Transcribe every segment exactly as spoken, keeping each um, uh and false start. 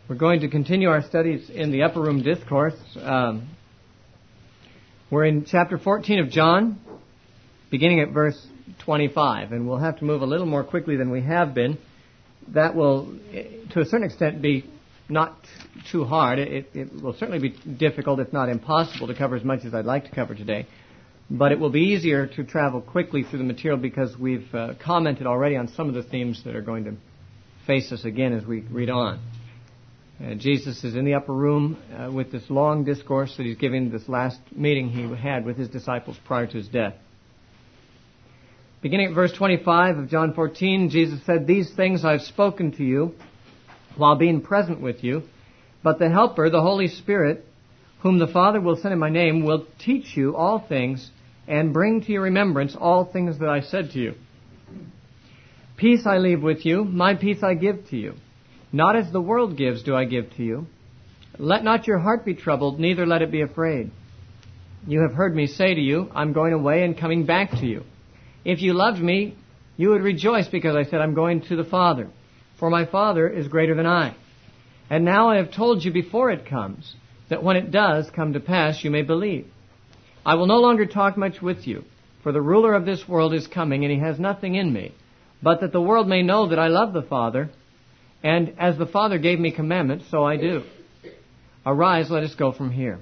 We're going to continue our studies in the Upper Room Discourse. Um, we're in chapter fourteen of John, beginning at verse twenty-five, and we'll have to move a little more quickly than we have been. That will, to a certain extent, be not too hard. It, it will certainly be difficult, if not impossible, to cover as much as I'd like to cover today. But it will be easier to travel quickly through the material because we've uh, commented already on some of the themes that are going to face us again as we read on. Uh, Jesus is in the upper room uh, with this long discourse that he's giving, this last meeting he had with his disciples prior to his death. Beginning at verse twenty-five of John fourteen, Jesus said, "These things I've spoken to you while being present with you, but the Helper, the Holy Spirit, whom the Father will send in my name, will teach you all things and bring to your remembrance all things that I said to you. Peace I leave with you, my peace I give to you. Not as the world gives do I give to you. Let not your heart be troubled, neither let it be afraid. You have heard me say to you, I'm going away and coming back to you. If you loved me, you would rejoice because I said, I'm going to the Father, for my Father is greater than I. And now I have told you before it comes, that when it does come to pass, you may believe. I will no longer talk much with you, for the ruler of this world is coming, and he has nothing in me, but that the world may know that I love the Father, and as the Father gave me commandments, so I do. Arise, let us go from here."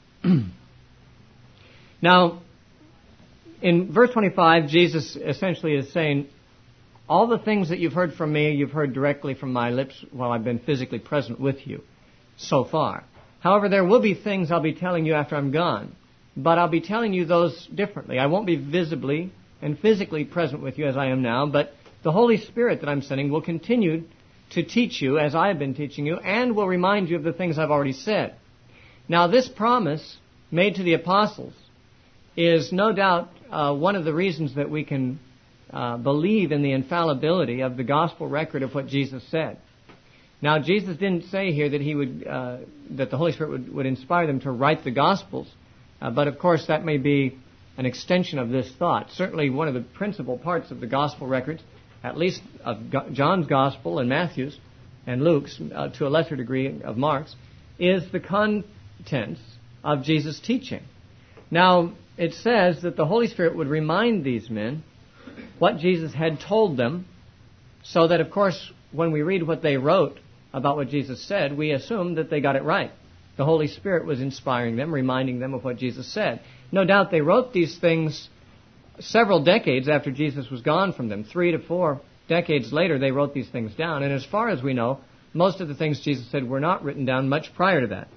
Now, in verse twenty-five, Jesus essentially is saying, all the things that you've heard from me, you've heard directly from my lips while I've been physically present with you so far. However, there will be things I'll be telling you after I'm gone, but I'll be telling you those differently. I won't be visibly and physically present with you as I am now, but the Holy Spirit that I'm sending will continue to teach you as I have been teaching you, and will remind you of the things I've already said. Now, this promise made to the apostles is no doubt uh, one of the reasons that we can uh, believe in the infallibility of the gospel record of what Jesus said. Now, Jesus didn't say here that he would uh, that the Holy Spirit would, would inspire them to write the Gospels, uh, but of course that may be an extension of this thought. Certainly, one of the principal parts of the gospel records, at least of John's Gospel and Matthew's and Luke's, uh, to a lesser degree of Mark's, is the contents of Jesus' teaching. Now, it says that the Holy Spirit would remind these men what Jesus had told them, so that, of course, when we read what they wrote about what Jesus said, we assume that they got it right. The Holy Spirit was inspiring them, reminding them of what Jesus said. No doubt they wrote these things several decades after Jesus was gone from them. Three to four decades later, they wrote these things down. And as far as we know, most of the things Jesus said were not written down much prior to that.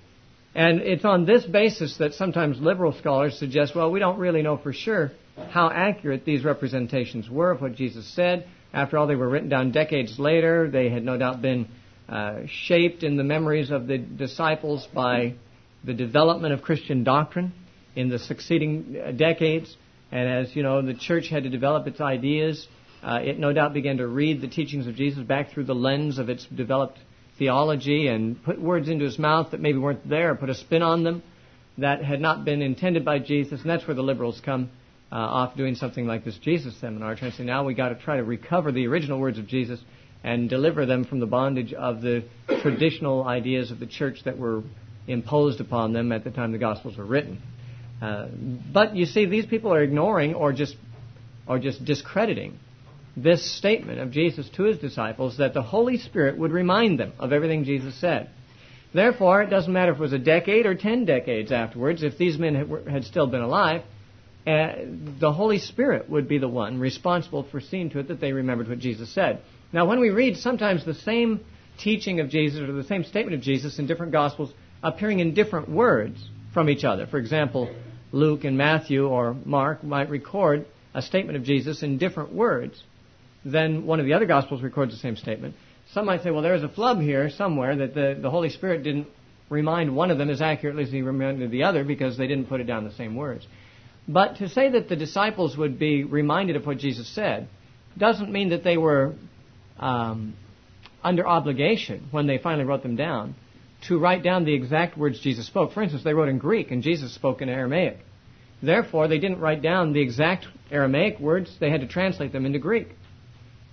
And it's on this basis that sometimes liberal scholars suggest, well, we don't really know for sure how accurate these representations were of what Jesus said. After all, they were written down decades later. They had no doubt been uh, shaped in the memories of the disciples by the development of Christian doctrine in the succeeding decades. And as you know, the church had to develop its ideas. Uh, it no doubt began to read the teachings of Jesus back through the lens of its developed theology and put words into his mouth that maybe weren't there, put a spin on them that had not been intended by Jesus. And that's where the liberals come uh, off doing something like this Jesus seminar, trying to say, now we got to try to recover the original words of Jesus and deliver them from the bondage of the traditional ideas of the church that were imposed upon them at the time the Gospels were written. Uh, but you see, these people are ignoring or just or just discrediting this statement of Jesus to his disciples that the Holy Spirit would remind them of everything Jesus said. Therefore, it doesn't matter if it was a decade or ten decades afterwards, if these men had, had still been alive, uh, the Holy Spirit would be the one responsible for seeing to it that they remembered what Jesus said. Now, when we read sometimes the same teaching of Jesus or the same statement of Jesus in different Gospels appearing in different words from each other, for example, Luke and Matthew or Mark might record a statement of Jesus in different words than one of the other Gospels records the same statement. Some might say, well, there's a flub here somewhere that the, the Holy Spirit didn't remind one of them as accurately as he reminded the other because they didn't put it down the same words. But to say that the disciples would be reminded of what Jesus said doesn't mean that they were um, under obligation when they finally wrote them down to write down the exact words Jesus spoke. For instance, they wrote in Greek and Jesus spoke in Aramaic. Therefore, they didn't write down the exact Aramaic words. They had to translate them into Greek.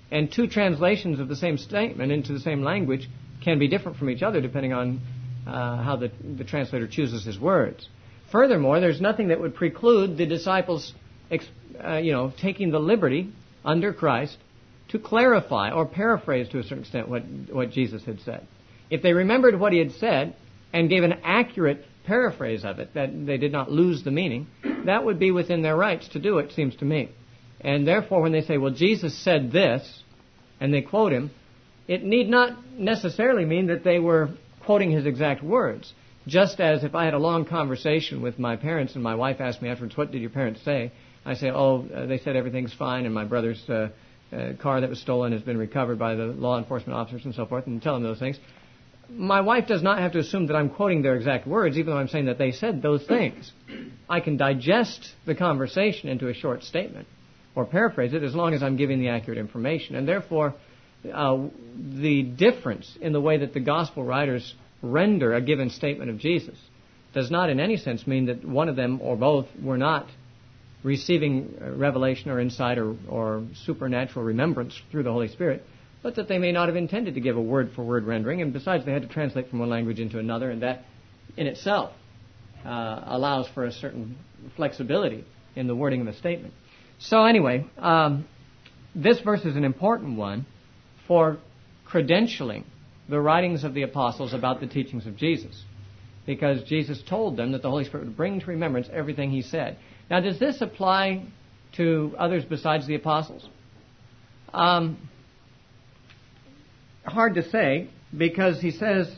And two translations of the same statement into the same language can be different from each other depending on uh, how the, the translator chooses his words. Furthermore, there's nothing that would preclude the disciples uh, you know, taking the liberty under Christ to clarify or paraphrase to a certain extent what, what Jesus had said. If they remembered what he had said and gave an accurate paraphrase of it, that they did not lose the meaning, that would be within their rights to do it, seems to me. And therefore, when they say, well, Jesus said this, and they quote him, it need not necessarily mean that they were quoting his exact words. Just as if I had a long conversation with my parents and my wife asked me afterwards, what did your parents say? I say, oh, uh, they said everything's fine and my brother's uh, uh, car that was stolen has been recovered by the law enforcement officers and so forth, and tell them those things. My wife does not have to assume that I'm quoting their exact words, even though I'm saying that they said those things. I can digest the conversation into a short statement or paraphrase it as long as I'm giving the accurate information. And therefore, uh, the difference in the way that the gospel writers render a given statement of Jesus does not in any sense mean that one of them or both were not receiving revelation or insight or, or supernatural remembrance through the Holy Spirit, but that they may not have intended to give a word-for-word rendering, and besides they had to translate from one language into another, and that in itself uh, allows for a certain flexibility in the wording of a statement. So anyway, um, this verse is an important one for credentialing the writings of the apostles about the teachings of Jesus, because Jesus told them that the Holy Spirit would bring to remembrance everything he said. Now, does this apply to others besides the apostles? Um, hard to say, because he says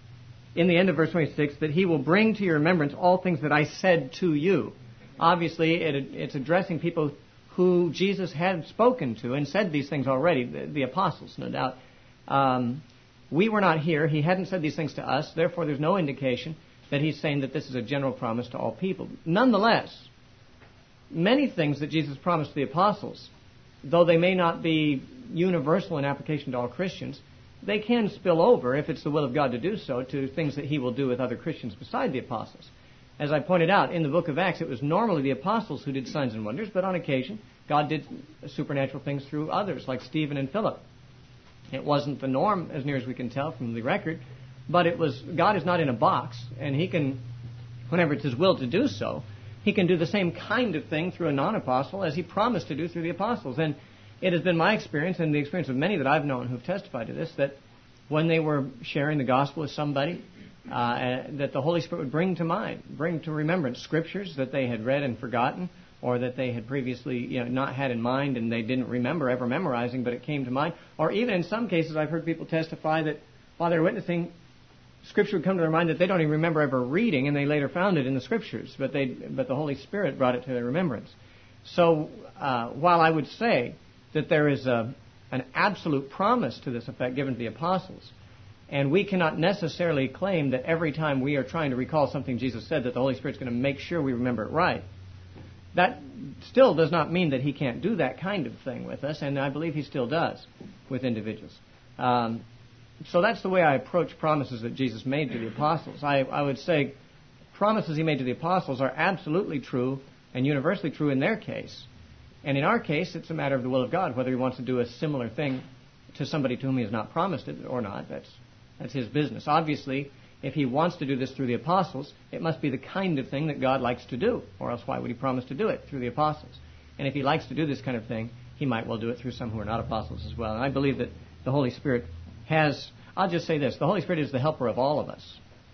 in the end of verse twenty-six that he will bring to your remembrance all things that I said to you. Obviously, it, it's addressing people who Jesus had spoken to and said these things already, the, the apostles, no doubt. Um, we were not here. He hadn't said these things to us. Therefore, there's no indication that he's saying that this is a general promise to all people. Nonetheless, many things that Jesus promised to the apostles, though they may not be universal in application to all Christians, they can spill over, if it's the will of God to do so, to things that he will do with other Christians beside the apostles. As I pointed out, in the book of Acts, it was normally the apostles who did signs and wonders, but on occasion, God did supernatural things through others, like Stephen and Philip. It wasn't the norm, as near as we can tell from the record, but it was, God is not in a box, and he can, whenever it's his will to do so, he can do the same kind of thing through a non-apostle as he promised to do through the apostles. And it has been my experience, and the experience of many that I've known who've testified to this, that when they were sharing the gospel with somebody, uh, that the Holy Spirit would bring to mind, bring to remembrance scriptures that they had read and forgotten, or that they had previously you know, not had in mind and they didn't remember ever memorizing, but it came to mind. Or even in some cases, I've heard people testify that while they're witnessing, Scripture would come to their mind that they don't even remember ever reading, and they later found it in the Scriptures, but they, but the Holy Spirit brought it to their remembrance. So uh, while I would say that there is a, an absolute promise to this effect given to the apostles, and we cannot necessarily claim that every time we are trying to recall something Jesus said that the Holy Spirit's going to make sure we remember it right, that still does not mean that he can't do that kind of thing with us, and I believe he still does with individuals. Um, So that's the way I approach promises that Jesus made to the apostles. I, I would say promises he made to the apostles are absolutely true and universally true in their case. And in our case, it's a matter of the will of God, whether he wants to do a similar thing to somebody to whom he has not promised it or not. That's, that's his business. Obviously, if he wants to do this through the apostles, it must be the kind of thing that God likes to do, or else why would he promise to do it through the apostles? And if he likes to do this kind of thing, he might well do it through some who are not apostles as well. And I believe that the Holy Spirit has, I'll just say this, the Holy Spirit is the helper of all of us.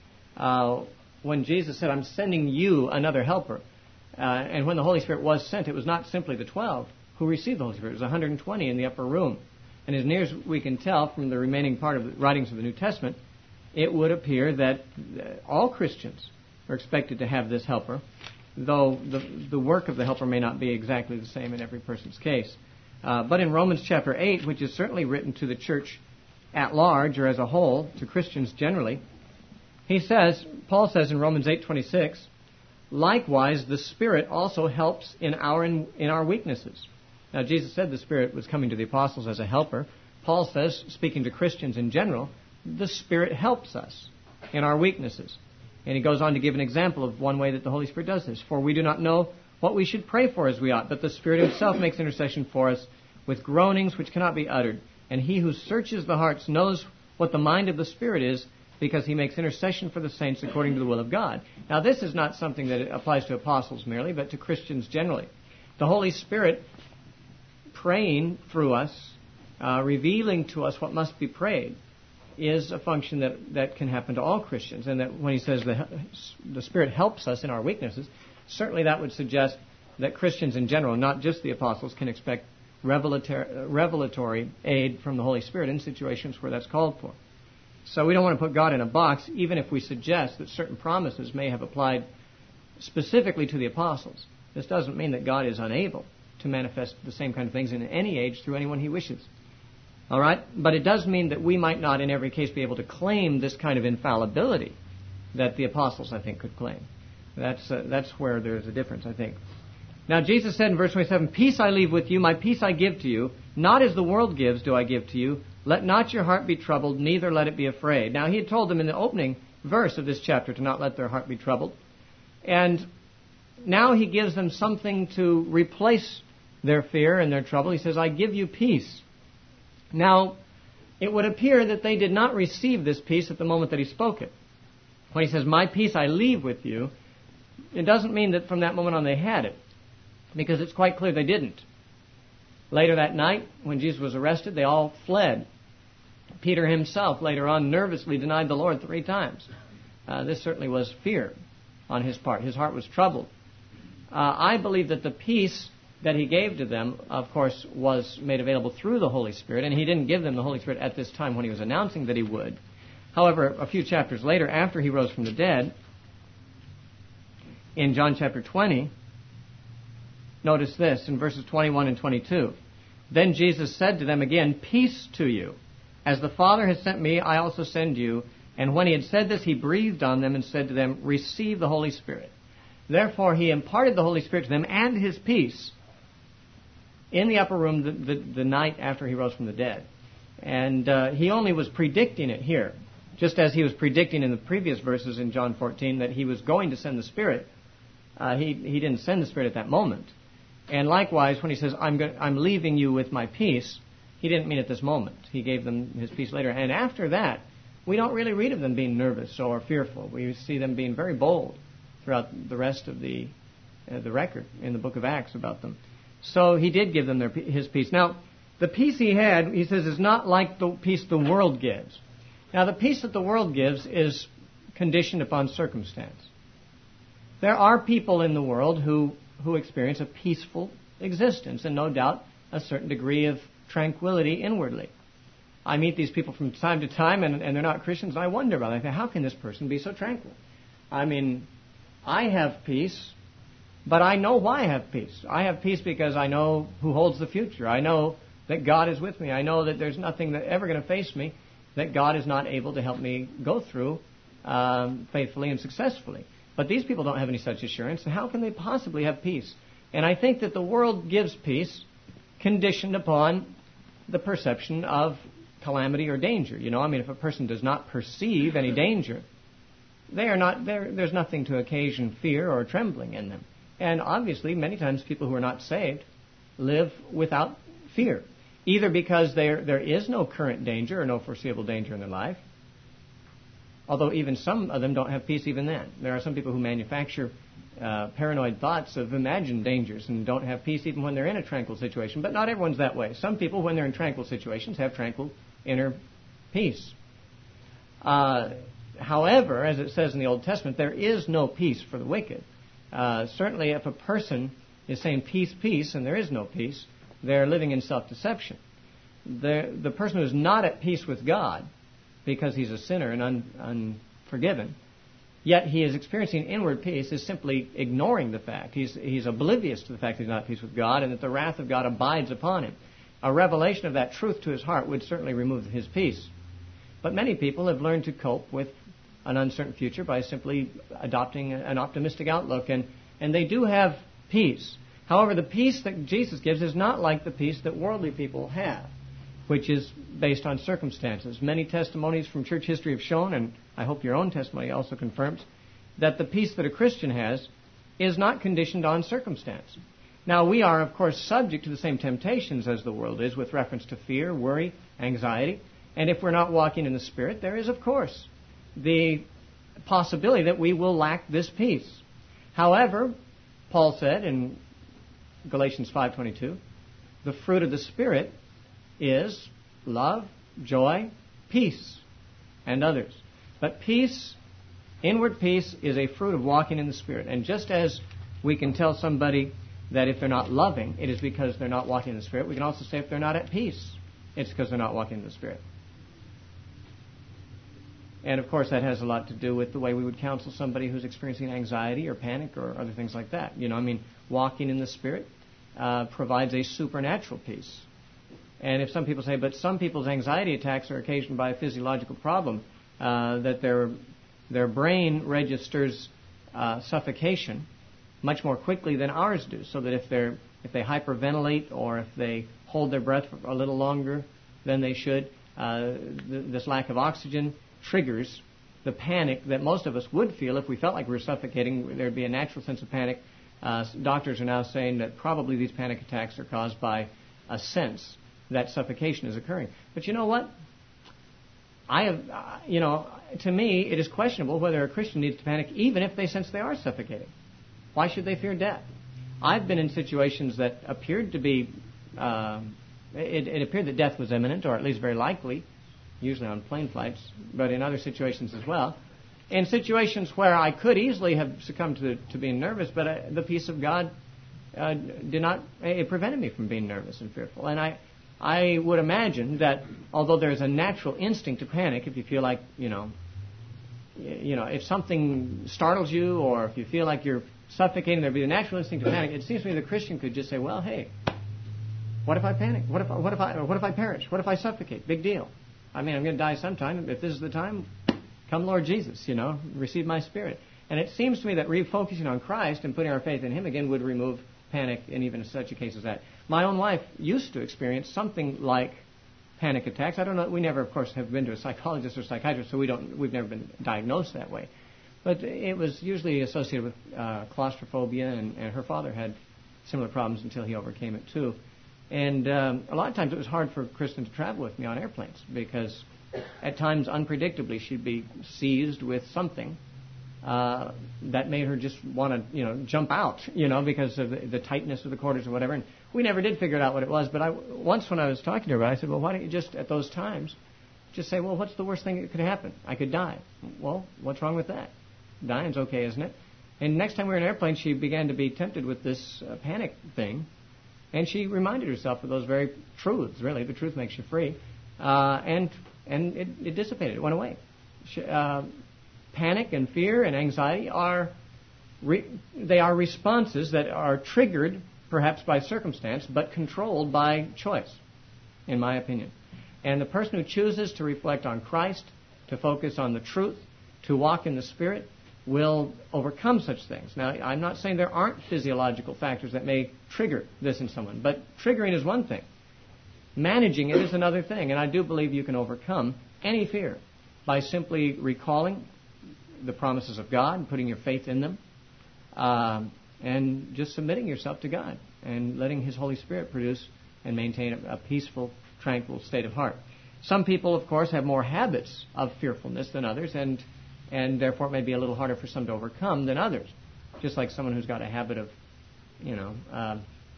Uh, when Jesus said, I'm sending you another helper, uh, and when the Holy Spirit was sent, it was not simply the twelve who received the Holy Spirit. It was one hundred twenty in the upper room. And as near as we can tell from the remaining part of the writings of the New Testament, it would appear that all Christians are expected to have this helper, though the, the work of the helper may not be exactly the same in every person's case. Uh, but in Romans chapter eight, which is certainly written to the church at large or as a whole, to Christians generally, he says, Paul says in Romans eight twenty-six, likewise the Spirit also helps in our in, in our weaknesses. Now Jesus said the Spirit was coming to the apostles as a helper. Paul says, speaking to Christians in general, the Spirit helps us in our weaknesses. And he goes on to give an example of one way that the Holy Spirit does this. For we do not know what we should pray for as we ought, but the Spirit himself makes intercession for us with groanings which cannot be uttered. And he who searches the hearts knows what the mind of the Spirit is, because he makes intercession for the saints according to the will of God. Now, this is not something that applies to apostles merely, but to Christians generally. The Holy Spirit praying through us, uh, revealing to us what must be prayed, is a function that, that can happen to all Christians. And that when he says the, the Spirit helps us in our weaknesses, certainly that would suggest that Christians in general, not just the apostles, can expect revelatory, revelatory aid from the Holy Spirit in situations where that's called for. So we don't want to put God in a box, even if we suggest that certain promises may have applied specifically to the apostles. This doesn't mean that God is unable to manifest the same kind of things in any age through anyone he wishes. All right? But it does mean that we might not in every case be able to claim this kind of infallibility that the apostles, I think, could claim. That's, uh, that's where there's a difference, I think. Now, Jesus said in verse twenty-seven, "Peace I leave with you, my peace I give to you. Not as the world gives do I give to you. Let not your heart be troubled, neither let it be afraid." Now, he had told them in the opening verse of this chapter to not let their heart be troubled. And now he gives them something to replace their fear and their trouble. He says, "I give you peace." Now, it would appear that they did not receive this peace at the moment that he spoke it. When he says, "My peace I leave with you," it doesn't mean that from that moment on they had it, because it's quite clear they didn't. Later that night, when Jesus was arrested, they all fled. Peter himself later on nervously denied the Lord three times. Uh, this certainly was fear on his part. His heart was troubled. Uh, I believe that the peace that he gave to them, of course, was made available through the Holy Spirit, and he didn't give them the Holy Spirit at this time when he was announcing that he would. However, a few chapters later, after he rose from the dead, in John chapter twenty, notice this in verses twenty-one and twenty-two. "Then Jesus said to them again, 'Peace to you. As the Father has sent me, I also send you.' And when he had said this, he breathed on them and said to them, 'Receive the Holy Spirit.' Therefore, he imparted the Holy Spirit to them and his peace in the upper room the, the, the night after he rose from the dead. And uh, he only was predicting it here, just as he was predicting in the previous verses in John fourteen that he was going to send the Spirit. Uh, he, he didn't send the Spirit at that moment. And likewise, when he says, I'm, go- I'm leaving you with my peace, he didn't mean at this moment. He gave them his peace later. And after that, we don't really read of them being nervous or fearful. We see them being very bold throughout the rest of the uh, the record in the book of Acts about them. So he did give them their, his peace. Now, the peace he had, he says, is not like the peace the world gives. Now, the peace that the world gives is conditioned upon circumstance. There are people in the world who, who experience a peaceful existence and no doubt a certain degree of tranquility inwardly. I meet these people from time to time and, and they're not Christians, and I wonder about it. I think, how can this person be so tranquil? I mean, I have peace, but I know why I have peace. I have peace because I know who holds the future. I know that God is with me. I know that there's nothing that ever going to face me that God is not able to help me go through um, faithfully and successfully. But these people don't have any such assurance, and how can they possibly have peace? And I think that the world gives peace conditioned upon the perception of calamity or danger. You know, I mean, if a person does not perceive any danger, they are not there. There's nothing to occasion fear or trembling in them. And obviously, many times people who are not saved live without fear, either because there there is no current danger or no foreseeable danger in their life. Although even some of them don't have peace even then. There are some people who manufacture uh, paranoid thoughts of imagined dangers and don't have peace even when they're in a tranquil situation. But not everyone's that way. Some people, when they're in tranquil situations, have tranquil inner peace. Uh, however, as it says in the Old Testament, there is no peace for the wicked. Uh, certainly, if a person is saying peace, peace, and there is no peace, they're living in self-deception. The, the person who is not at peace with God, because he's a sinner and un, unforgiven, yet he is experiencing inward peace, is simply ignoring the fact. He's, he's oblivious to the fact that he's not at peace with God and that the wrath of God abides upon him. A revelation of that truth to his heart would certainly remove his peace. But many people have learned to cope with an uncertain future by simply adopting an optimistic outlook, and, and they do have peace. However, the peace that Jesus gives is not like the peace that worldly people have, which is based on circumstances. Many testimonies from church history have shown, and I hope your own testimony also confirms, that the peace that a Christian has is not conditioned on circumstance. Now, we are, of course, subject to the same temptations as the world is with reference to fear, worry, anxiety. And if we're not walking in the Spirit, there is, of course, the possibility that we will lack this peace. However, Paul said in Galatians five twenty-two, the fruit of the Spirit is love, joy, peace, and others. But peace, inward peace, is a fruit of walking in the Spirit. And just as we can tell somebody that if they're not loving, it is because they're not walking in the Spirit, we can also say if they're not at peace, it's because they're not walking in the Spirit. And, of course, that has a lot to do with the way we would counsel somebody who's experiencing anxiety or panic or other things like that. You know, I mean, walking in the Spirit uh, provides a supernatural peace. And if some people say, but some people's anxiety attacks are occasioned by a physiological problem, uh, that their their brain registers uh, suffocation much more quickly than ours do, so that if they're if they hyperventilate or if they hold their breath for a little longer than they should, uh, th- this lack of oxygen triggers the panic that most of us would feel if we felt like we were suffocating. There'd be a natural sense of panic. Uh, doctors are now saying that probably these panic attacks are caused by a sense that suffocation is occurring. But you know what? I have, uh, you know, to me, it is questionable whether a Christian needs to panic even if they sense they are suffocating. Why should they fear death? I've been in situations that appeared to be, uh, it, it appeared that death was imminent, or at least very likely, usually on plane flights, but in other situations as well. In situations where I could easily have succumbed to, to being nervous, but uh, the peace of God uh, did not, it prevented me from being nervous and fearful. And I, I would imagine that although there's a natural instinct to panic, if you feel like, you know, you know, if something startles you or if you feel like you're suffocating, there'd be a natural instinct to panic. It seems to me the Christian could just say, well, hey, what if I panic? What if I, what if I, or what if I perish? What if I suffocate? Big deal. I mean, I'm going to die sometime. If this is the time, come Lord Jesus, you know, receive my Spirit. And it seems to me that refocusing on Christ and putting our faith in Him again would remove panic in even such a case as that. My own wife used to experience something like panic attacks. I don't know. We never, of course, have been to a psychologist or psychiatrist, so we don't. We've never been diagnosed that way. But it was usually associated with uh, claustrophobia, and, and her father had similar problems until he overcame it too. And um, a lot of times it was hard for Kristen to travel with me on airplanes because at times, unpredictably, she'd be seized with something uh, that made her just want to, you know, jump out, you know, because of the, the tightness of the quarters or whatever. And we never did figure out what it was. But I, once when I was talking to her about it, I said, well, why don't you just, at those times, just say, well, what's the worst thing that could happen? I could die. Well, what's wrong with that? Dying's okay, isn't it? And next time we were in an airplane, she began to be tempted with this uh, panic thing. And she reminded herself of those very truths, really. The truth makes you free. Uh, and and it, it dissipated. It went away. She, uh, panic and fear and anxiety are re- they are responses that are triggered perhaps by circumstance, but controlled by choice, in my opinion. And the person who chooses to reflect on Christ, to focus on the truth, to walk in the Spirit, will overcome such things. Now, I'm not saying there aren't physiological factors that may trigger this in someone, but triggering is one thing. Managing it is another thing, and I do believe you can overcome any fear by simply recalling the promises of God and putting your faith in them, um, and just submitting yourself to God and letting His Holy Spirit produce and maintain a, a peaceful, tranquil state of heart. Some people, of course, have more habits of fearfulness than others, and and therefore it may be a little harder for some to overcome than others. Just like someone who's got a habit of, you know, uh,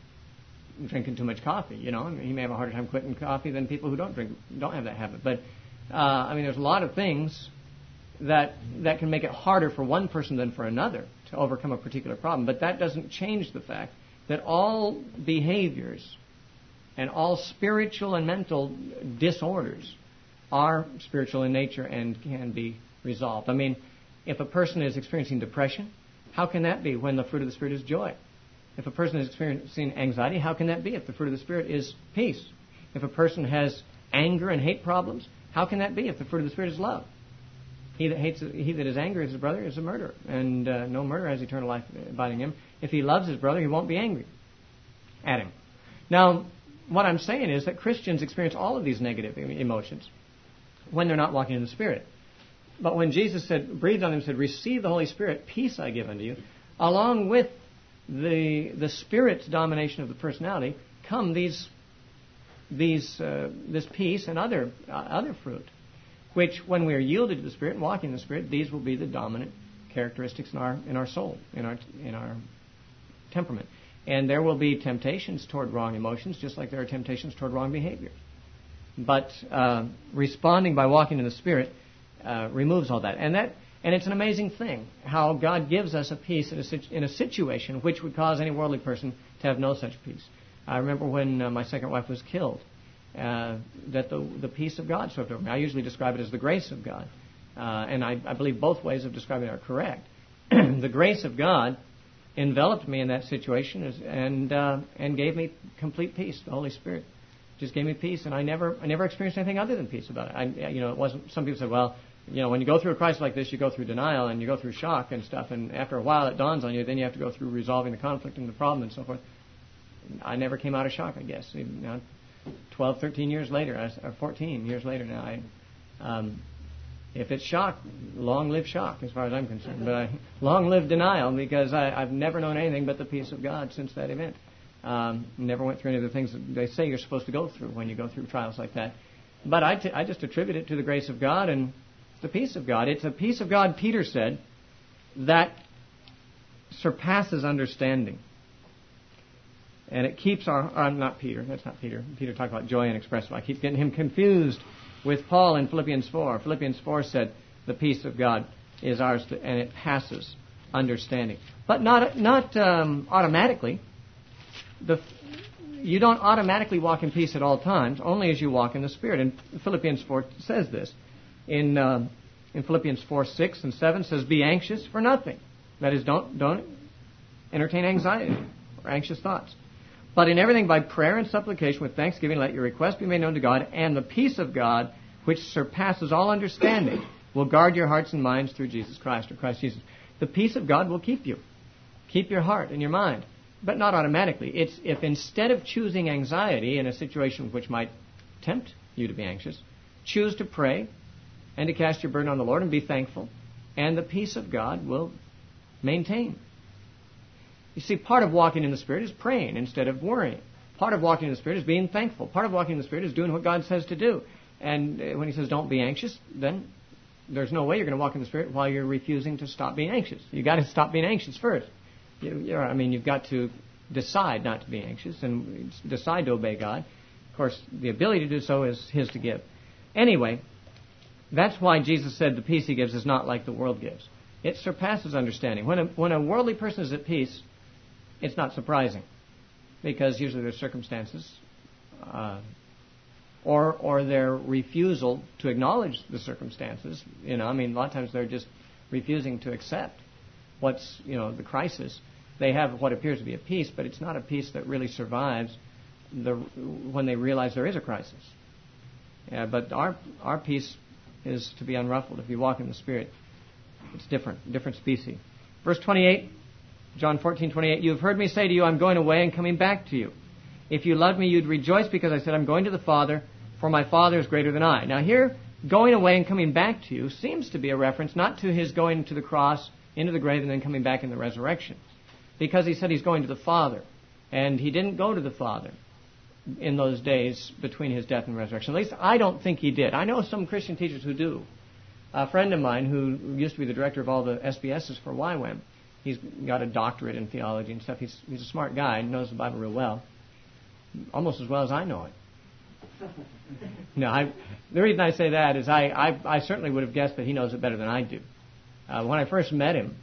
drinking too much coffee. You know, he may have a harder time quitting coffee than people who don't drink, don't have that habit. But uh, I mean, there's a lot of things that that can make it harder for one person than for another to overcome a particular problem. But that doesn't change the fact that all behaviors and all spiritual and mental disorders are spiritual in nature and can be resolved. I mean, if a person is experiencing depression, how can that be when the fruit of the Spirit is joy? If a person is experiencing anxiety, how can that be if the fruit of the Spirit is peace? If a person has anger and hate problems, how can that be if the fruit of the Spirit is love? He that hates, he that is angry with his brother is a murderer, and uh, no murderer has eternal life abiding in him. If he loves his brother, he won't be angry at him. Now, what I'm saying is that Christians experience all of these negative emotions when they're not walking in the Spirit. But when Jesus said, breathed on them, said, receive the Holy Spirit, peace I give unto you, along with the the Spirit's domination of the personality come these these uh, this peace and other uh, other fruit, which when we are yielded to the Spirit and walking in the Spirit, these will be the dominant characteristics in our in our soul, in our in our temperament. And there will be temptations toward wrong emotions, just like there are temptations toward wrong behavior. But uh, responding by walking in the Spirit uh, removes all that. And that and it's an amazing thing how God gives us a peace in a, in a situation which would cause any worldly person to have no such peace. I remember when uh, my second wife was killed, uh, that the the peace of God swept over me. I usually describe it as the grace of God. Uh, and I, I believe both ways of describing it are correct. The grace of God enveloped me in that situation and uh, and gave me complete peace. The Holy Spirit just gave me peace, and I never I never experienced anything other than peace about it. I, you know, it wasn't. Some people say, well, you know, when you go through a crisis like this, you go through denial and you go through shock and stuff, and after a while it dawns on you. Then you have to go through resolving the conflict and the problem and so forth. I never came out of shock. I guess you know, twelve, thirteen years later, or fourteen years later now. I, um, If it's shock, long live shock, as far as I'm concerned. But I, long live denial, because I, I've never known anything but the peace of God since that event. Um, never went through any of the things that they say you're supposed to go through when you go through trials like that. But I, t- I just attribute it to the grace of God and the peace of God. It's a peace of God, Peter said, that surpasses understanding. And it keeps our... Uh, not Peter, that's not Peter. Peter talked about joy inexpressible. I keep getting him confused with Paul in Philippians four. Philippians four said, the peace of God is ours, to, and it passes understanding. But not not um, automatically. The, you don't automatically walk in peace at all times, only as you walk in the Spirit. And Philippians four says this. In uh, in Philippians four, six and seven says, be anxious for nothing. That is, don't don't entertain anxiety or anxious thoughts. But in everything by prayer and supplication with thanksgiving, let your request be made known to God, and the peace of God, which surpasses all understanding, will guard your hearts and minds through Jesus Christ, or Christ Jesus. The peace of God will keep you. Keep your heart and your mind. But not automatically. It's if instead of choosing anxiety in a situation which might tempt you to be anxious, choose to pray and to cast your burden on the Lord and be thankful, and the peace of God will maintain. You see, part of walking in the Spirit is praying instead of worrying. Part of walking in the Spirit is being thankful. Part of walking in the Spirit is doing what God says to do. And when He says don't be anxious, then there's no way you're going to walk in the Spirit while you're refusing to stop being anxious. You've got to stop being anxious first. You, you're, I mean, you've got to decide not to be anxious and decide to obey God. Of course, the ability to do so is His to give. Anyway, that's why Jesus said the peace He gives is not like the world gives. It surpasses understanding. When a, when a worldly person is at peace, it's not surprising, because usually their circumstances uh, or or their refusal to acknowledge the circumstances. You know, I mean, a lot of times they're just refusing to accept what's, you know, the crisis. They have what appears to be a peace, but it's not a peace that really survives the when they realize there is a crisis. Yeah, but our our peace is to be unruffled. If you walk in the Spirit, it's different, different species. Verse twenty-eight. John fourteen twenty-eight, you have heard me say to you, I'm going away and coming back to you. If you loved me, you'd rejoice because I said, I'm going to the Father, for my Father is greater than I. Now here, going away and coming back to you seems to be a reference not to His going to the cross, into the grave, and then coming back in the resurrection. Because He said He's going to the Father. And He didn't go to the Father in those days between His death and resurrection. At least I don't think He did. I know some Christian teachers who do. A friend of mine who used to be the director of all the S B Ss for Y WAM, he's got a doctorate in theology and stuff. He's he's a smart guy and knows the Bible real well, almost as well as I know it. No, I, the reason I say that is I, I, I certainly would have guessed that he knows it better than I do. Uh, when I first met him,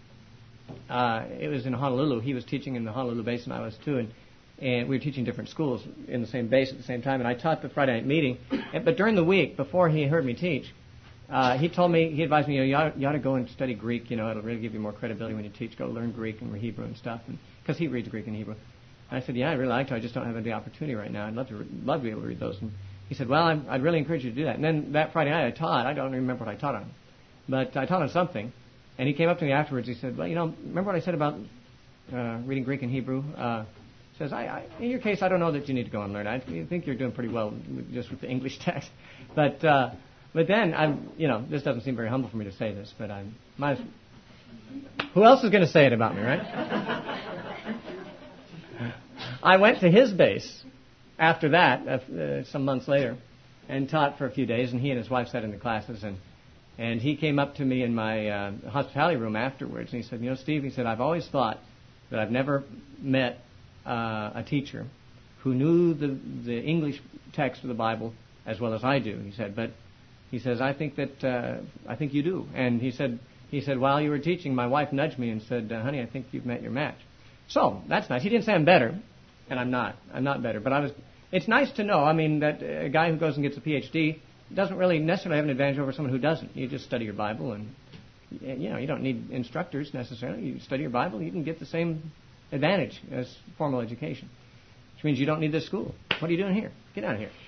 uh, it was in Honolulu. He was teaching in the Honolulu base, and I was too, and, and we were teaching different schools in the same base at the same time. And I taught the Friday night meeting, and, but during the week before he heard me teach, Uh, he told me, he advised me, you know, you ought, you ought to go and study Greek. You know, it'll really give you more credibility when you teach. Go learn Greek and Hebrew and stuff, because he reads Greek and Hebrew. And I said, yeah, I really like to. I just don't have the opportunity right now. I'd love to, re- love to be able to read those. And he said, well, I'm, I'd really encourage you to do that. And then that Friday night I taught. I don't remember what I taught on, but I taught on something. And he came up to me afterwards. He said, well, you know, remember what I said about uh, reading Greek and Hebrew? Uh, he says, I, I, in your case, I don't know that you need to go and learn. I think you're doing pretty well just with the English text, but. Uh, But then, I'm, you know, this doesn't seem very humble for me to say this, but I'm, might as, who else is going to say it about me, right? I went to his base after that, uh, some months later, and taught for a few days, and he and his wife sat in the classes, and and he came up to me in my uh, hospitality room afterwards, and he said, you know, Steve, he said, I've always thought that I've never met uh, a teacher who knew the, the English text of the Bible as well as I do. He said, but he says, I think that, uh, I think you do. And he said, he said, while you were teaching, my wife nudged me and said, uh, honey, I think you've met your match. So, that's nice. He didn't say I'm better, and I'm not. I'm not better. But I was, it's nice to know, I mean, that a guy who goes and gets a P H D doesn't really necessarily have an advantage over someone who doesn't. You just study your Bible, and, you know, you don't need instructors necessarily. You study your Bible, you can get the same advantage as formal education, which means you don't need this school. What are you doing here? Get out of here.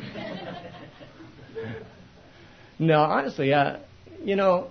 No, honestly, uh, you know,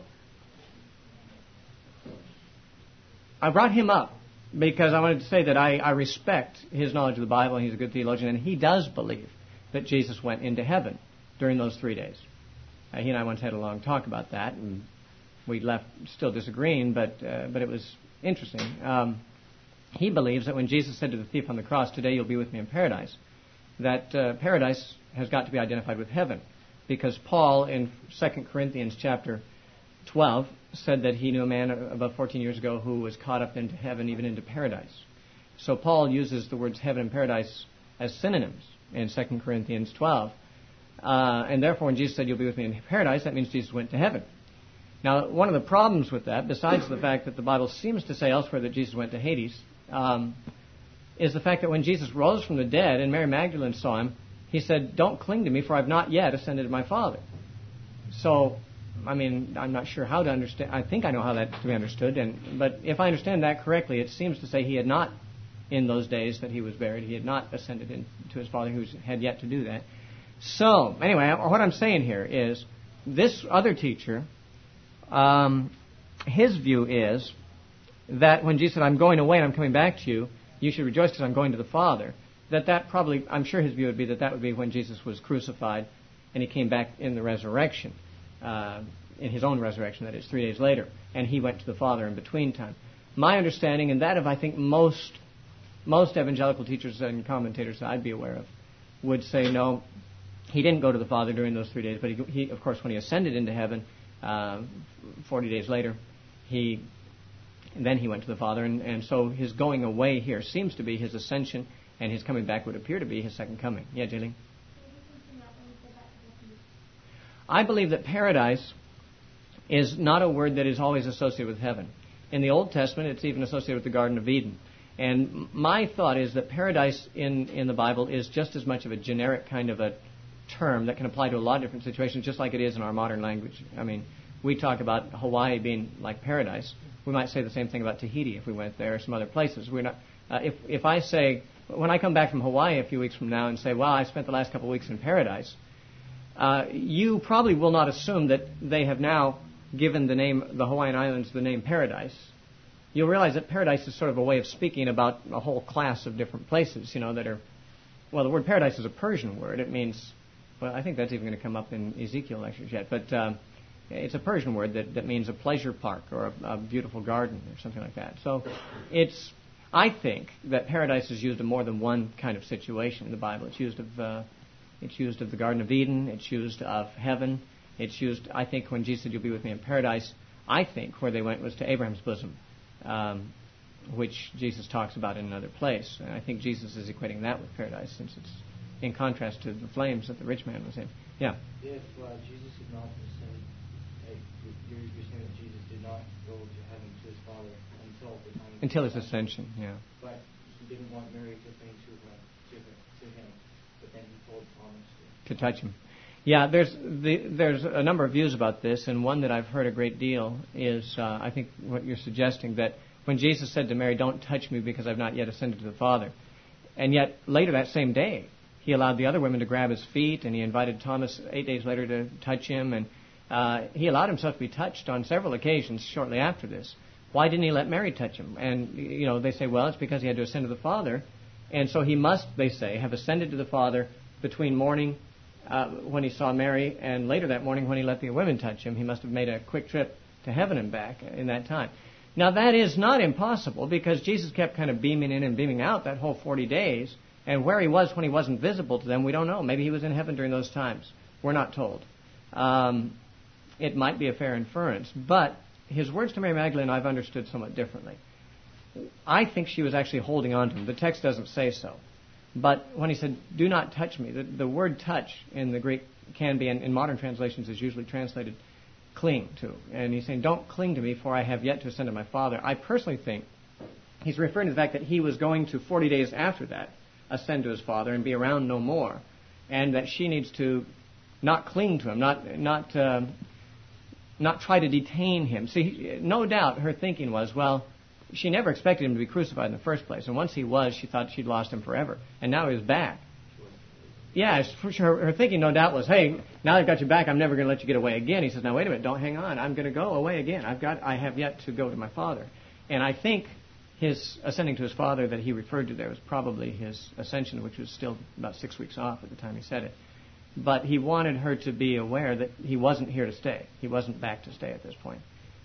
I brought him up because I wanted to say that I, I respect his knowledge of the Bible, and he's a good theologian, and he does believe that Jesus went into heaven during those three days. Uh, he and I once had a long talk about that, and we left still disagreeing, but uh, but it was interesting. Um, he believes that when Jesus said to the thief on the cross, today you'll be with me in paradise, that uh, paradise has got to be identified with heaven, because Paul in Second Corinthians chapter twelve said that he knew a man about fourteen years ago who was caught up into heaven, even into paradise. So Paul uses the words heaven and paradise as synonyms in Second Corinthians twelve. Uh, and therefore, when Jesus said, you'll be with me in paradise, that means Jesus went to heaven. Now, one of the problems with that, besides the fact that the Bible seems to say elsewhere that Jesus went to Hades, um, is the fact that when Jesus rose from the dead and Mary Magdalene saw him, he said, don't cling to me, for I've not yet ascended to my Father. So, I mean, I'm not sure how to understand. I think I know how that's to be understood. And but if I understand that correctly, it seems to say he had not, in those days that he was buried, he had not ascended into his Father, who had yet to do that. So, anyway, what I'm saying here is this other teacher, um, his view is that when Jesus said, I'm going away and I'm coming back to you, you should rejoice because I'm going to the Father, that that probably, I'm sure his view would be that that would be when Jesus was crucified and he came back in the resurrection, uh, in his own resurrection, that is, three days later, and he went to the Father in between time. My understanding, and that of, I think, most most evangelical teachers and commentators that I'd be aware of, would say, no, he didn't go to the Father during those three days, but he, he of course, when he ascended into heaven, uh, forty days later, he then he went to the Father, and, and so his going away here seems to be his ascension, and his coming back would appear to be his second coming. Yeah, Jillian? I believe that paradise is not a word that is always associated with heaven. In the Old Testament, it's even associated with the Garden of Eden. And my thought is that paradise in, in the Bible is just as much of a generic kind of a term that can apply to a lot of different situations, just like it is in our modern language. I mean, we talk about Hawaii being like paradise. We might say the same thing about Tahiti if we went there, or some other places. We're not. Uh, if if I say, when I come back from Hawaii a few weeks from now and say, well, I spent the last couple of weeks in paradise, uh, you probably will not assume that they have now given the name, the Hawaiian Islands, the name paradise. You'll realize that paradise is sort of a way of speaking about a whole class of different places, you know, that are, well, the word paradise is a Persian word. It means, well, I think that's even going to come up in Ezekiel lectures yet, but um, it's a Persian word that, that means a pleasure park or a, a beautiful garden or something like that. So it's, I think that paradise is used in more than one kind of situation in the Bible. It's used of, uh, it's used of the Garden of Eden. It's used of heaven. It's used, I think, when Jesus said, you'll be with me in paradise, I think where they went was to Abraham's bosom, um, which Jesus talks about in another place. And I think Jesus is equating that with paradise, since it's in contrast to the flames that the rich man was in. Yeah? If uh, Jesus did not ascend, hey, you're, you're saying that Jesus did not go to heaven to his Father until the time Until his ascension, yeah. But he didn't want Mary to cling to, uh, to, to him, but then he told Thomas to, to touch him. Yeah, there's the, there's a number of views about this, and one that I've heard a great deal is, uh, I think, what you're suggesting, that when Jesus said to Mary, don't touch me because I've not yet ascended to the Father, and yet later that same day, he allowed the other women to grab his feet, and he invited Thomas eight days later to touch him, and uh, he allowed himself to be touched on several occasions shortly after this. Why didn't he let Mary touch him? And, you know, they say, well, it's because he had to ascend to the Father, and so he must, they say, have ascended to the Father between morning Uh, when he saw Mary, and later that morning when he let the women touch him. He must have made a quick trip to heaven and back in that time. Now, that is not impossible because Jesus kept kind of beaming in and beaming out that whole forty days. And where he was when he wasn't visible to them, we don't know. Maybe he was in heaven during those times. We're not told. Um, it might be a fair inference. But his words to Mary Magdalene I've understood somewhat differently. I think she was actually holding on to him. The text doesn't say so. But when he said, do not touch me, the, the word touch in the Greek can be, and in modern translations is usually translated cling to. And he's saying, don't cling to me, for I have yet to ascend to my Father. I personally think he's referring to the fact that he was going to forty days after that ascend to his Father and be around no more. And that she needs to not cling to him, not not uh, not try to detain him. See, no doubt her thinking was, well, she never expected him to be crucified in the first place. And once he was, she thought she'd lost him forever. And now he was back. Yeah, for sure. Her thinking, no doubt, was, hey, now I've got you back, I'm never going to let you get away again. He says, now wait a minute, don't hang on. I'm going to go away again. I've got, I have yet to go to my Father. And I think his ascending to his Father that he referred to there was probably his ascension, which was still about six weeks off at the time he said it. But he wanted her to be aware that he wasn't here to stay. He wasn't back to stay at this point.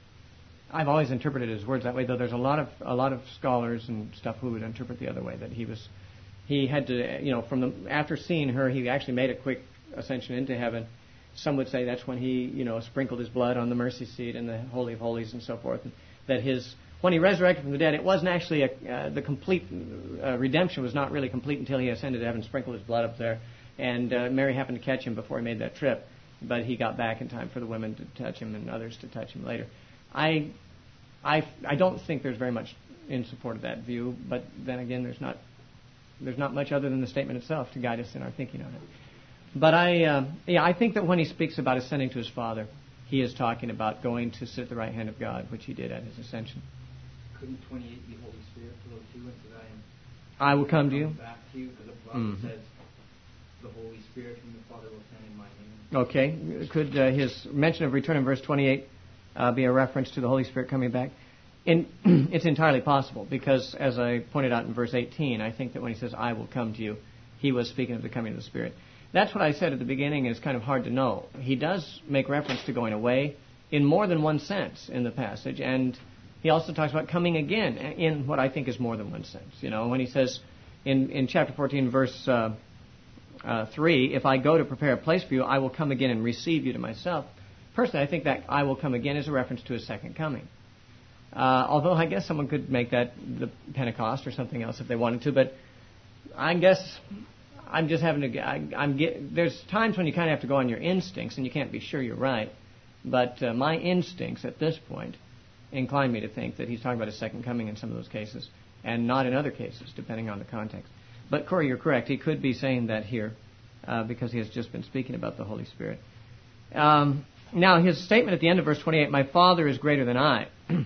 I've always interpreted his words that way, though there's a lot of a lot of scholars and stuff who would interpret the other way, that he was he had to, you know, from the after seeing her, he actually made a quick ascension into heaven. Some would say that's when he, you know, sprinkled his blood on the mercy seat and the Holy of Holies and so forth. And that his when he resurrected from the dead, it wasn't actually a, uh, the complete uh, redemption was not really complete until he ascended to heaven, sprinkled his blood up there, and uh, Mary happened to catch him before he made that trip, but he got back in time for the women to touch him and others to touch him later. I, I, I don't think there's very much in support of that view, but then again, there's not there's not much other than the statement itself to guide us in our thinking on it. But I, uh, yeah, I think that when he speaks about ascending to his Father, he is talking about going to sit at the right hand of God, which he did at his ascension. Couldn't twenty-eight be Holy Spirit flow too into that? I will come to you. Back to you, because the Bible Mm-hmm. says the Holy Spirit whom the Father will send in my name. Okay. Could uh, his mention of return in verse twenty-eight uh, be a reference to the Holy Spirit coming back? In, it's entirely possible, because as I pointed out in verse eighteen, I think that when he says, I will come to you, he was speaking of the coming of the Spirit. That's what I said at the beginning is kind of hard to know. He does make reference to going away in more than one sense in the passage, and he also talks about coming again in what I think is more than one sense. You know, when he says in, in chapter fourteen, verse uh, uh, three, if I go to prepare a place for you, I will come again and receive you to myself. Personally, I think that I will come again is a reference to his second coming. Uh, although I guess someone could make that the Pentecost or something else if they wanted to, but I guess I'm just having to. I, I'm get, there's times when you kind of have to go on your instincts, and you can't be sure you're right. But uh, my instincts at this point incline me to think that he's talking about his second coming in some of those cases, and not in other cases, depending on the context. But Corey, you're correct. He could be saying that here uh, because he has just been speaking about the Holy Spirit. Um, now, his statement at the end of verse twenty-eight, "My Father is greater than I."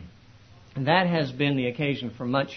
That has been the occasion for much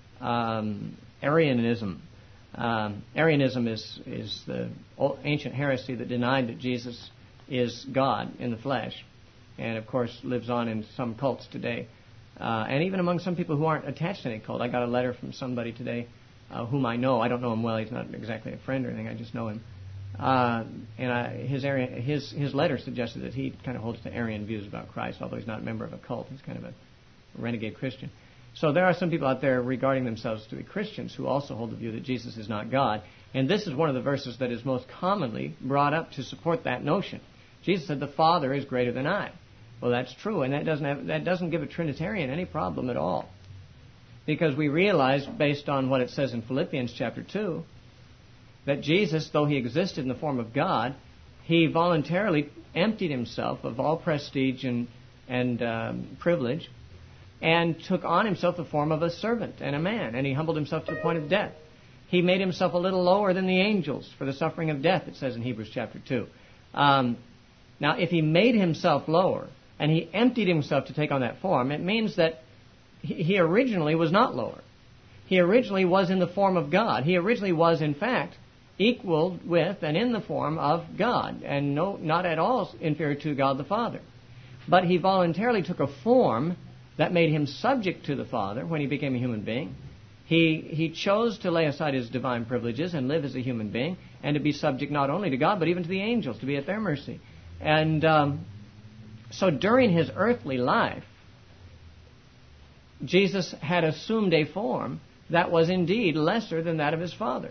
um, Arianism. Um, Arianism is, is the ancient heresy that denied that Jesus is God in the flesh, and of course lives on in some cults today, uh, and even among some people who aren't attached to any cult. I got a letter from somebody today uh, whom I know. I don't know him well. He's not exactly a friend or anything. I just know him. Uh, and I, his, Arian, his his letter suggested that he kind of holds to Arian views about Christ, although he's not a member of a cult. He's kind of a renegade Christian. So there are some people out there regarding themselves to be Christians who also hold the view that Jesus is not God. And this is one of the verses that is most commonly brought up to support that notion. Jesus said, the Father is greater than I. Well, that's true, and that doesn't have, that doesn't give a Trinitarian any problem at all. Because we realize, based on what it says in Philippians chapter two, that Jesus, though he existed in the form of God, he voluntarily emptied himself of all prestige and, and um, privilege, and took on himself the form of a servant and a man, and he humbled himself to the point of death. He made himself a little lower than the angels for the suffering of death, it says in Hebrews chapter two. Um, now, if he made himself lower, and he emptied himself to take on that form, it means that he originally was not lower. He originally was in the form of God. He originally was, in fact, equal with and in the form of God, and no, not at all inferior to God the Father. But he voluntarily took a form that made him subject to the Father when he became a human being. He he chose to lay aside his divine privileges and live as a human being, and to be subject not only to God, but even to the angels, to be at their mercy. And um, so during his earthly life, Jesus had assumed a form that was indeed lesser than that of his Father.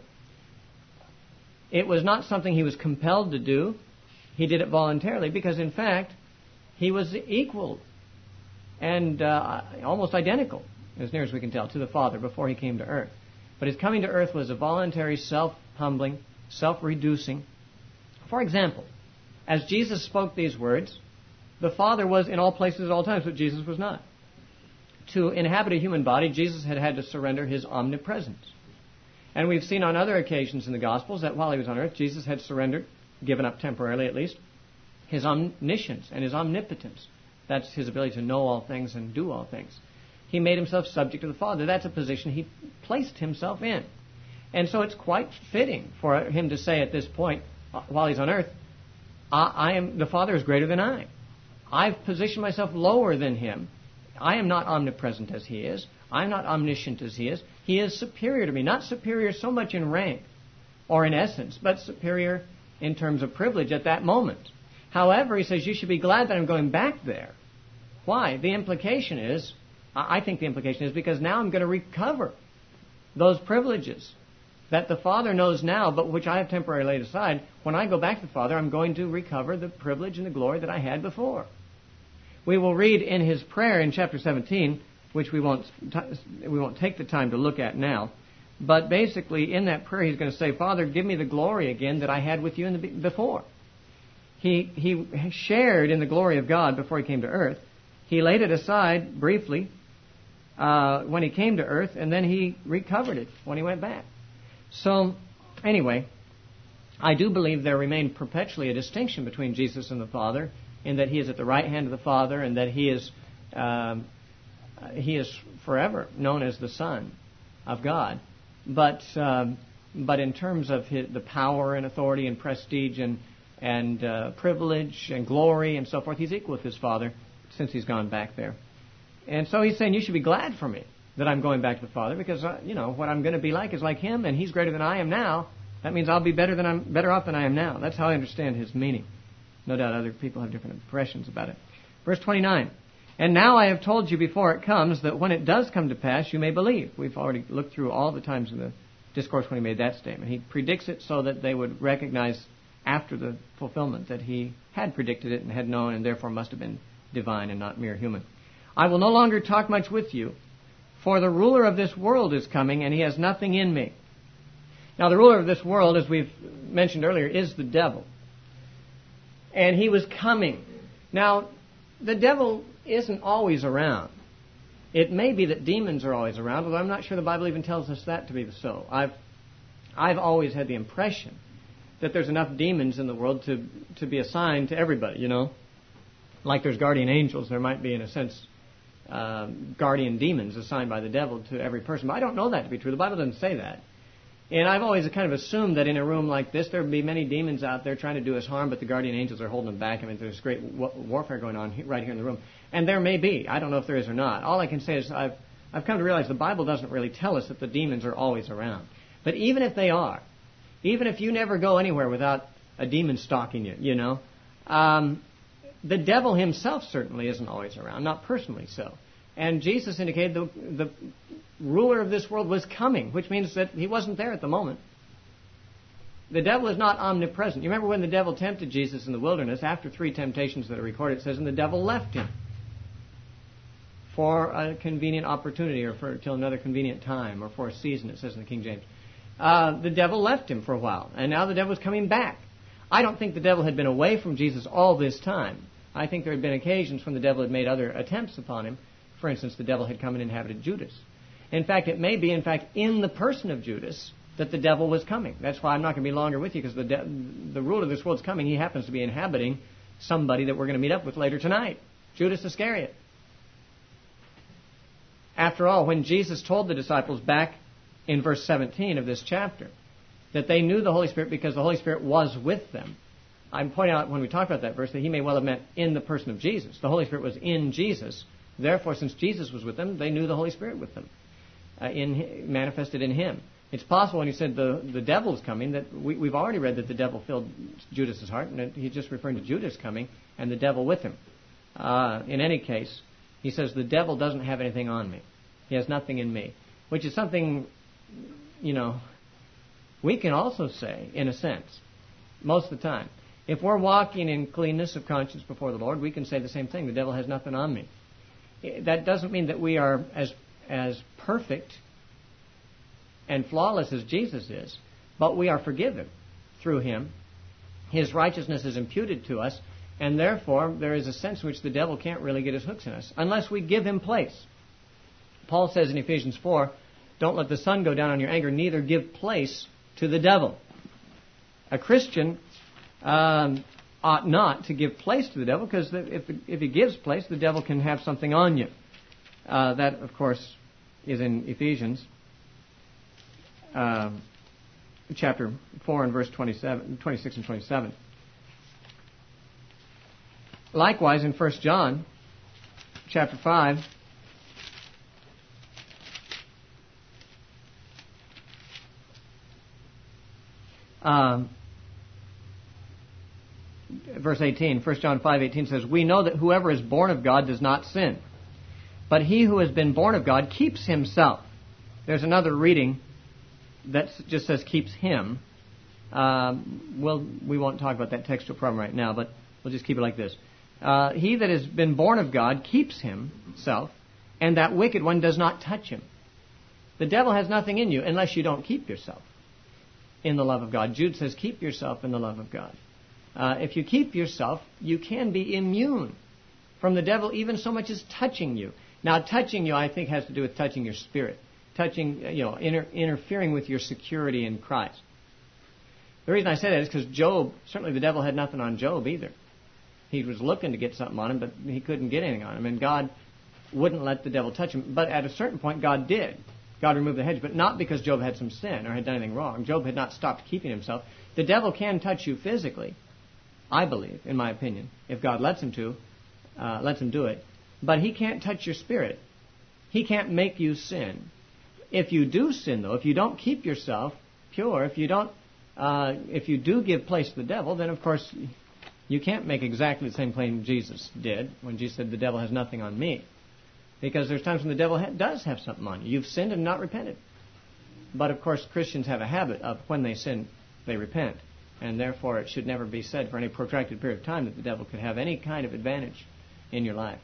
It was not something he was compelled to do. He did it voluntarily because, in fact, he was equal and uh, almost identical, as near as we can tell, to the Father before he came to earth. But his coming to earth was a voluntary, self-humbling, self-reducing. For example, as Jesus spoke these words, the Father was in all places at all times, but Jesus was not. To inhabit a human body, Jesus had had to surrender his omnipresence. And we've seen on other occasions in the Gospels that while he was on earth, Jesus had surrendered, given up temporarily at least, his omniscience and his omnipotence. That's his ability to know all things and do all things. He made himself subject to the Father. That's a position he placed himself in. And so it's quite fitting for him to say at this point, while he's on earth, I, I am the Father is greater than I. I've positioned myself lower than him. I am not omnipresent as he is. I'm not omniscient as he is. He is superior to me. Not superior so much in rank or in essence, but superior in terms of privilege at that moment. However, he says, you should be glad that I'm going back there. Why? The implication is, I think the implication is because now I'm going to recover those privileges that the Father knows now, but which I have temporarily laid aside. When I go back to the Father, I'm going to recover the privilege and the glory that I had before. We will read in his prayer in chapter seventeen, which we won't t- we won't take the time to look at now. But basically, in that prayer, he's going to say, Father, give me the glory again that I had with you in the be- before. He he shared in the glory of God before he came to earth. He laid it aside briefly uh, when he came to earth, and then he recovered it when he went back. So, anyway, I do believe there remained perpetually a distinction between Jesus and the Father, in that he is at the right hand of the Father, and that he is um, he is forever known as the Son of God. But um, but in terms of his, the power and authority and prestige and and uh, privilege and glory and so forth, he's equal with his Father since he's gone back there. And so he's saying, you should be glad for me that I'm going back to the Father, because uh, you know what I'm going to be like is like him, and he's greater than I am now. That means I'll be better than I'm better off than I am now. That's how I understand his meaning. No doubt other people have different impressions about it. Verse twenty-nine. And now I have told you before it comes, that when it does come to pass, you may believe. We've already looked through all the times in the discourse when he made that statement. He predicts it so that they would recognize after the fulfillment that he had predicted it and had known, and therefore must have been divine and not mere human. I will no longer talk much with you, for the ruler of this world is coming, and he has nothing in me. Now, the ruler of this world, as we've mentioned earlier, is the devil. And he was coming. Now, the devil isn't always around. It may be that demons are always around, although I'm not sure the Bible even tells us that to be so. I've I've always had the impression that there's enough demons in the world to, to be assigned to everybody, you know. Like there's guardian angels, there might be, in a sense, um, guardian demons assigned by the devil to every person. But I don't know that to be true. The Bible doesn't say that. And I've always kind of assumed that in a room like this, there would be many demons out there trying to do us harm, but the guardian angels are holding them back. I mean, there's great warfare going on right here in the room. And there may be. I don't know if there is or not. All I can say is I've I've come to realize the Bible doesn't really tell us that the demons are always around. But even if they are, even if you never go anywhere without a demon stalking you, you know, um, the devil himself certainly isn't always around, not personally so. And Jesus indicated the, the ruler of this world was coming, which means that he wasn't there at the moment. The devil is not omnipresent. You remember when the devil tempted Jesus in the wilderness, after three temptations that are recorded, it says, and the devil left him for a convenient opportunity, or for till another convenient time, or for a season, it says in the King James. Uh, the devil left him for a while, and now the devil is coming back. I don't think the devil had been away from Jesus all this time. I think there had been occasions when the devil had made other attempts upon him. For instance, the devil had come and inhabited Judas. In fact, it may be, in fact, in the person of Judas that the devil was coming. That's why I'm not going to be longer with you, because the de- the ruler of this world is coming. He happens to be inhabiting somebody that we're going to meet up with later tonight, Judas Iscariot. After all, when Jesus told the disciples back in verse seventeen of this chapter that they knew the Holy Spirit because the Holy Spirit was with them, I'm pointing out when we talk about that verse that he may well have meant in the person of Jesus. The Holy Spirit was in Jesus. Therefore, since Jesus was with them, they knew the Holy Spirit with them, uh, in manifested in him. It's possible when he said the, the devil's coming that we, we've already read that the devil filled Judas' heart, and he's just referring to Judas coming and the devil with him. Uh, in any case, he says the devil doesn't have anything on me. He has nothing in me. Which is something, you know, we can also say, in a sense, most of the time. If we're walking in cleanness of conscience before the Lord, we can say the same thing. The devil has nothing on me. That doesn't mean that we are as as perfect and flawless as Jesus is, but we are forgiven through Him. His righteousness is imputed to us, and therefore there is a sense in which the devil can't really get his hooks in us unless we give him place. Paul says in Ephesians four, don't let the sun go down on your anger, neither give place to the devil. A Christian um, ought not to give place to the devil, because if, if he gives place, the devil can have something on you. Uh, that, of course, is in Ephesians uh, chapter four and verse twenty-seven, twenty-six and twenty-seven. Likewise, in First John chapter five, um, verse eighteen, First John five eighteen says, we know that whoever is born of God does not sin, but he who has been born of God keeps himself. There's another reading that just says keeps him. Um, well, we won't talk about that textual problem right now, but we'll just keep it like this. Uh, he that has been born of God keeps himself, and that wicked one does not touch him. The devil has nothing in you unless you don't keep yourself in the love of God. Jude says keep yourself in the love of God. Uh, if you keep yourself, you can be immune from the devil, even so much as touching you. Now, touching you, I think, has to do with touching your spirit, touching, you know, inter- interfering with your security in Christ. The reason I say that is because Job, certainly the devil had nothing on Job either. He was looking to get something on him, but he couldn't get anything on him, and God wouldn't let the devil touch him. But at a certain point, God did. God removed the hedge, but not because Job had some sin or had done anything wrong. Job had not stopped keeping himself. The devil can touch you physically, I believe, in my opinion, if God lets him to, uh, lets him do it. But he can't touch your spirit. He can't make you sin. If you do sin, though, if you don't keep yourself pure, if you don't, uh, if you do give place to the devil, then of course you can't make exactly the same claim Jesus did when Jesus said the devil has nothing on me. Because there's times when the devil ha- does have something on you. You've sinned and not repented. But of course Christians have a habit of when they sin, they repent. And therefore it should never be said for any protracted period of time that the devil could have any kind of advantage in your life.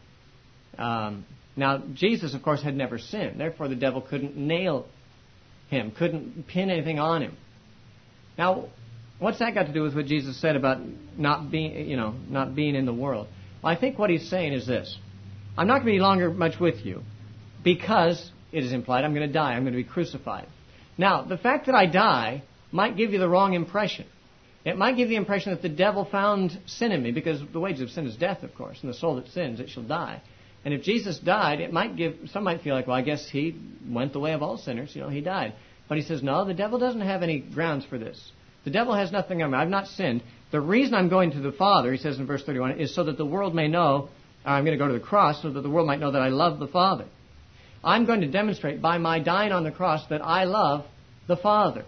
Um, now, Jesus, of course, had never sinned. Therefore, the devil couldn't nail him, couldn't pin anything on him. Now, what's that got to do with what Jesus said about not being, you know, not being in the world? Well, I think what he's saying is this. I'm not going to be longer much with you because, it is implied, I'm going to die. I'm going to be crucified. Now, the fact that I die might give you the wrong impression. It might give the impression that the devil found sin in me, because the wages of sin is death, of course, and the soul that sins, it shall die. And if Jesus died, it might give, some might feel like, well, I guess he went the way of all sinners, you know, he died. But he says, no, the devil doesn't have any grounds for this. The devil has nothing on me. I've not sinned. The reason I'm going to the Father, he says in verse thirty-one, is so that the world may know, I'm going to go to the cross, so that the world might know that I love the Father. I'm going to demonstrate by my dying on the cross that I love the Father.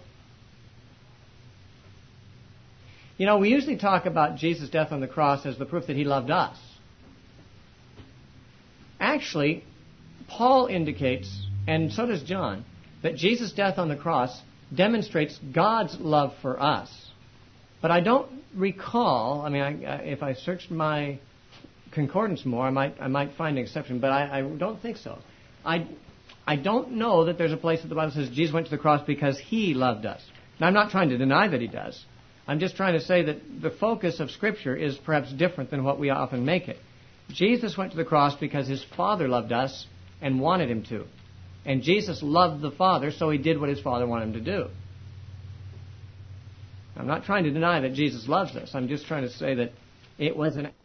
You know, we usually talk about Jesus' death on the cross as the proof that he loved us. Actually, Paul indicates, and so does John, that Jesus' death on the cross demonstrates God's love for us. But I don't recall, I mean, I, if I searched my concordance more, I might I might find an exception, but I, I don't think so. I, I don't know that there's a place that the Bible says Jesus went to the cross because he loved us. Now, I'm not trying to deny that he does. I'm just trying to say that the focus of Scripture is perhaps different than what we often make it. Jesus went to the cross because his Father loved us and wanted him to. And Jesus loved the Father, so he did what his Father wanted him to do. I'm not trying to deny that Jesus loves us. I'm just trying to say that it was an